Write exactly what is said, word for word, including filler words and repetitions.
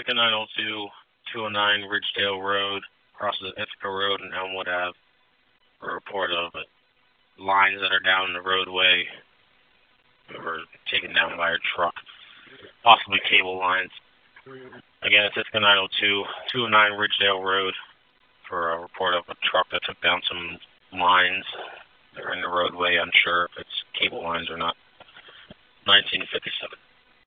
Ithaca nine oh two, two oh nine Ridgedale Road, crosses Ithaca Road and Elmwood Ave. A report of it. Lines that are down the roadway were taken down by a truck, possibly cable lines. Again, it's Ithaca nine oh two, two oh nine Ridgedale Road for a report of a truck that took down some lines that are in the roadway. Unsure if it's cable lines or not. nineteen fifty-seven.